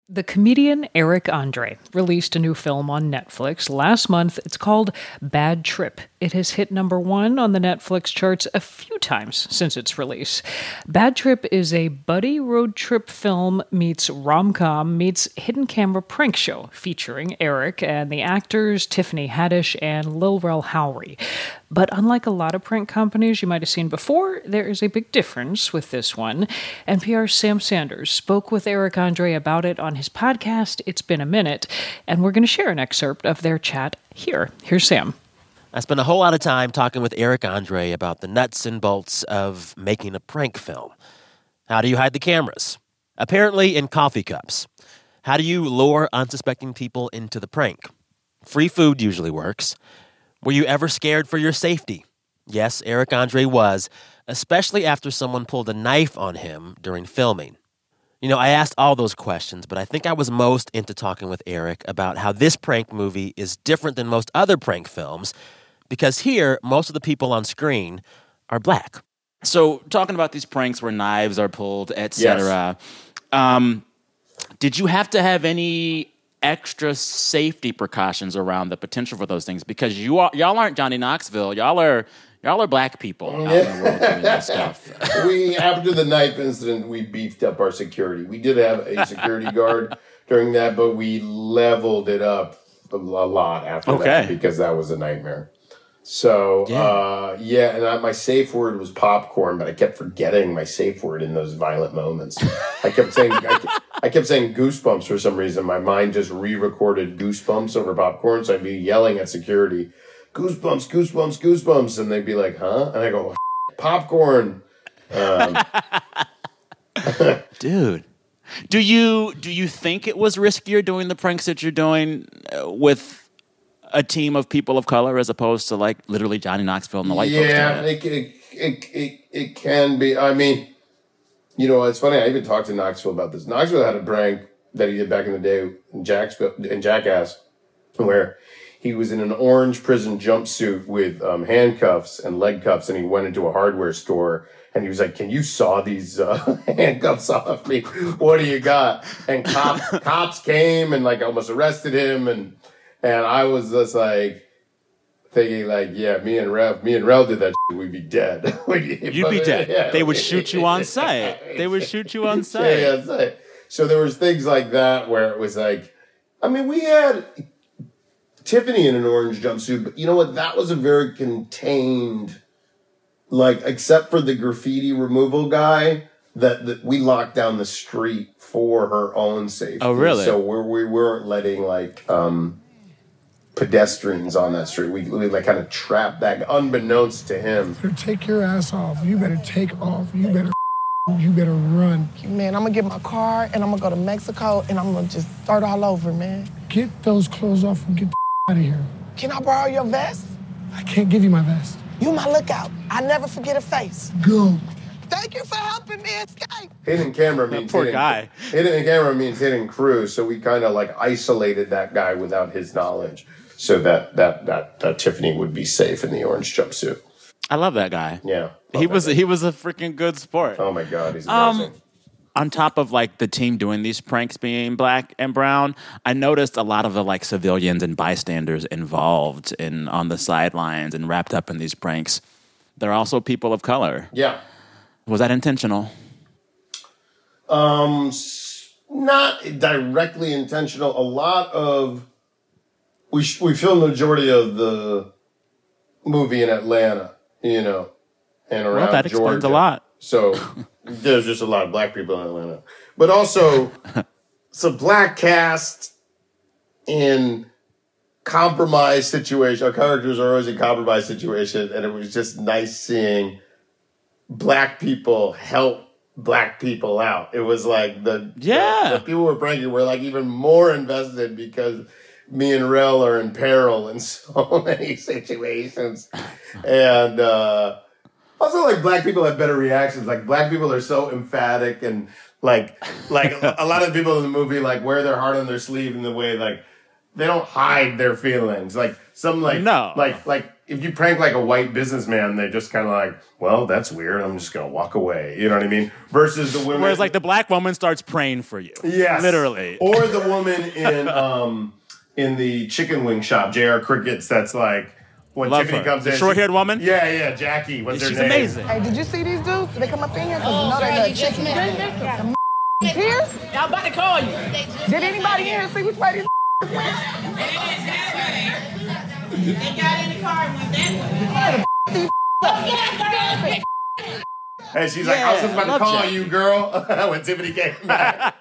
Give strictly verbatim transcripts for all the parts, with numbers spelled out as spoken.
The comedian Eric Andre released a new film on Netflix last month. It's called Bad Trip. It has hit number one on the Netflix charts a few times since its release. Bad Trip is a buddy road trip film meets rom-com meets hidden camera prank show featuring Eric and the actors Tiffany Haddish and Lil Rel Howery. But unlike a lot of prank companies you might have seen before, there is a big difference with this one. N P R's Sam Sanders spoke with Eric Andre about it on his podcast, It's Been a Minute, and we're going to share an excerpt of their chat here. Here's Sam. I spent a whole lot of time talking with Eric Andre about the nuts and bolts of making a prank film. How do you hide the cameras? Apparently in coffee cups. How do you lure unsuspecting people into the prank? Free food usually works. Were you ever scared for your safety? Yes, Eric Andre was, especially after someone pulled a knife on him during filming. You know, I asked all those questions, but I think I was most into talking with Eric about how this prank movie is different than most other prank films, because here, most of the people on screen are black. So, talking about these pranks where knives are pulled, et cetera, yes. um, did you have to have any extra safety precautions around the potential for those things? Because you are, y'all aren't Johnny Knoxville. Y'all are y'all are black people out in the world doing this stuff. We, after the knife incident, we beefed up our security. We did have a security guard during that, but we leveled it up a lot after okay. that because that was a nightmare. So, yeah, uh, yeah and I, my safe word was popcorn, but I kept forgetting my safe word in those violent moments. I kept saying, I, kept, I kept saying goosebumps for some reason. My mind just re-recorded goosebumps over popcorn, so I'd be yelling at security, goosebumps, goosebumps, goosebumps, and they'd be like, huh? And I go, popcorn. Um, Dude, do you do you think it was riskier doing the pranks that you're doing with a team of people of color as opposed to like literally Johnny Knoxville and the white yeah, folks? Yeah, it, it, it, it can be. I mean, you know, it's funny. I even talked to Knoxville about this. Knoxville had a prank that he did back in the day in, Jacksville, in Jackass where he was in an orange prison jumpsuit with um, handcuffs and leg cuffs, and he went into a hardware store, and he was like, can you saw these uh, handcuffs off me? What do you got? And cops, cops came and like almost arrested him, and And I was just like thinking, like, yeah, me and Rev, me and Rel did that shit, we'd be dead. You'd be dead. Yeah. They would shoot you on sight. They would shoot you on sight. Yeah, yeah, sight. So there was things like that where it was like, I mean, we had Tiffany in an orange jumpsuit, but you know what? That was a very contained, like, except for the graffiti removal guy, that, that we locked down the street for her own safety. Oh, really? So we're, we weren't letting, like, um, pedestrians on that street. We, we like kind of trapped that, unbeknownst to him. You better take your ass off. You better take off. You better you better run. Man, I'm gonna get my car and I'm gonna go to Mexico and I'm gonna just start all over, man. Get those clothes off and get the out of here. Can I borrow your vest? I can't give you my vest. You my lookout. I never forget a face. Go. Thank you for helping me escape. Hidden camera means poor hidden, guy. Hidden camera means hidden crew. So we kind of like isolated that guy without his knowledge, so that that that, that Tiffany would be safe in the orange jumpsuit. I love that guy. Yeah, he was guy. he was a freaking good sport. Oh my god, he's amazing. Um, on top of like the team doing these pranks being black and brown, I noticed a lot of the like civilians and bystanders involved in on the sidelines and wrapped up in these pranks. They're also people of color. Yeah. Was that intentional? Um, not directly intentional. A lot of we we filmed the majority of the movie in Atlanta, you know, and around well, that Georgia. explains a lot. So there's just a lot of black people in Atlanta, but also some black cast in compromised situation. Our characters are always in compromised situation, and it was just nice seeing black people help black people out. It was like the, yeah. the, the people were pranking were like even more invested because me and Rel are in peril in so many situations. And uh, also like black people have better reactions. Like black people are so emphatic and like like a lot of people in the movie like wear their heart on their sleeve in the way like they don't hide their feelings. Like some like no. like like if you prank like a white businessman, they're just kind of like, well, that's weird. I'm just going to walk away. You know what I mean? Versus the women. Whereas like the black woman starts praying for you. Yes. Literally. Or the woman in um in the chicken wing shop, J R. Crickets, that's like, when Love Tiffany her. comes The in. short-haired she, woman? Yeah, yeah, Jackie. What's She's her name? amazing. Hey, did you see these dudes? Did they come up in here? Because Oh, you know sorry, they you got just chicken. met them. Here? I'm about to call you. Did anybody here see which way these went? They got in the car and went that way. And she's like, I was just about to love call Jackie. you, girl, when Tiffany came back.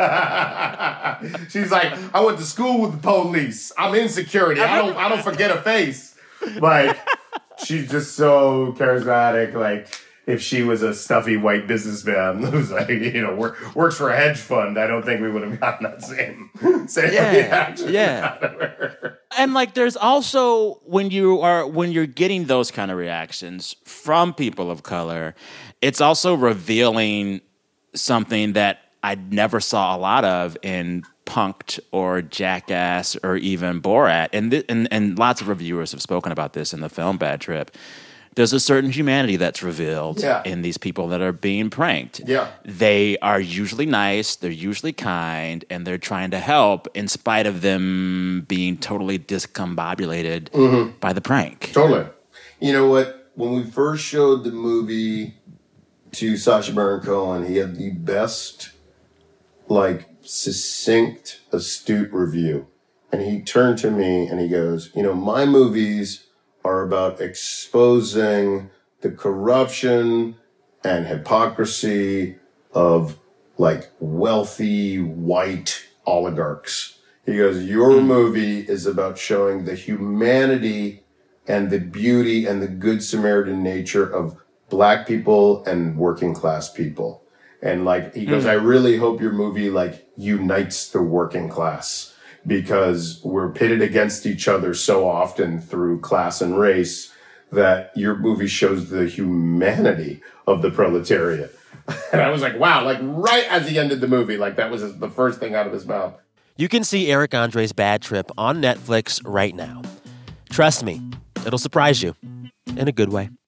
She's like, I went to school with the police. I'm in security. I don't I don't forget a face. Like, she's just so charismatic. Like, if she was a stuffy white businessman who's like, you know, work, works for a hedge fund, I don't think we would have gotten that same, same Yeah, reaction yeah. out of her. And like there's also when you are when you're getting those kind of reactions from people of color, it's also revealing something that I never saw a lot of in Punk'd or Jackass or even Borat. And, th- and and lots of reviewers have spoken about this in the film Bad Trip. There's a certain humanity that's revealed Yeah. in these people that are being pranked. Yeah. They are usually nice, they're usually kind, and they're trying to help in spite of them being totally discombobulated Mm-hmm. by the prank. Totally. You know what? When we first showed the movie to Sacha Baron Cohen, he had the best, like, succinct, astute review. And he turned to me and he goes, you know, my movies are about exposing the corruption and hypocrisy of, like, wealthy white oligarchs. He goes, your movie is about showing the humanity and the beauty and the good Samaritan nature of black people and working class people. And like, he goes, I really hope your movie like unites the working class because we're pitted against each other so often through class and race that your movie shows the humanity of the proletariat. And I was like, wow, like right as he ended the movie, like that was the first thing out of his mouth. You can see Eric Andre's Bad Trip on Netflix right now. Trust me, it'll surprise you in a good way.